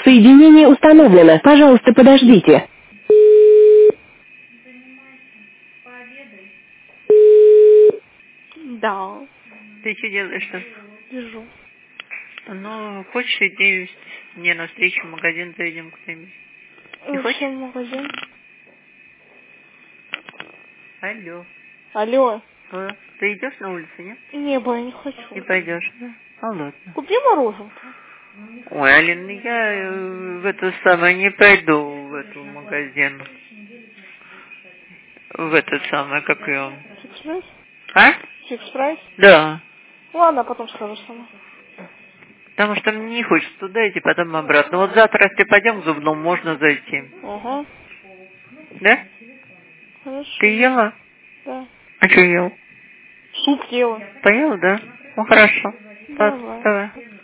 Соединение установлено. Пожалуйста, подождите. Да, Ты что делаешь-то? лежу. Ну, хочешь идти мне навстречу в магазин, зайдем куда-нибудь? Не хочешь? Зачем магазин? Алло. Алло. Ты идешь на улицу, нет? Не, я не хочу. Не пойдешь, да? Ну ладно. Купи мороженку. Ой, Алина, я в это самое не пойду, в эту магазин. В этот самый, как ее. Фикс-прайс? А? Фикс-прайс? Да. Ладно, потом скажу сама. Потому что мне не хочется туда идти, потом обратно. Вот завтра, если пойдем к зубному, можно зайти. Ага. Да? Хорошо. Ты ела? Да. А что ел? Суп ела. Поела, да? Ну, хорошо. Давай. Давай.